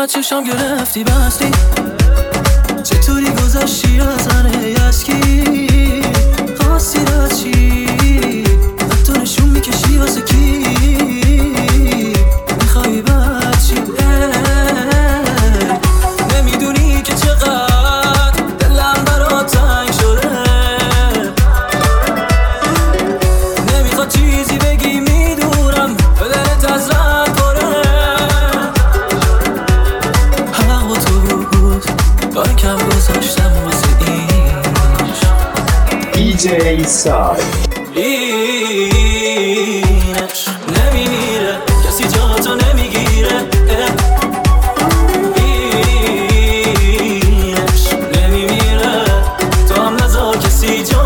چشام گرفتی بستی، چطوری گذشتی از هنه یسکی، خواستی را چی حتی نشون میکشی واسه کی، میخوایی بعد چی؟ نمیدونی که چقدر دلم برات تنگ شده، نمیخواد چیزی بگی میدونم به دلت از رد پره، حق با تو بود کار کم گذاشتم واسه اینش. DJ سای اینش نمیمیره کسی جاتو نمیگیره، اینش نمیمیره تو هم نذار کسی جا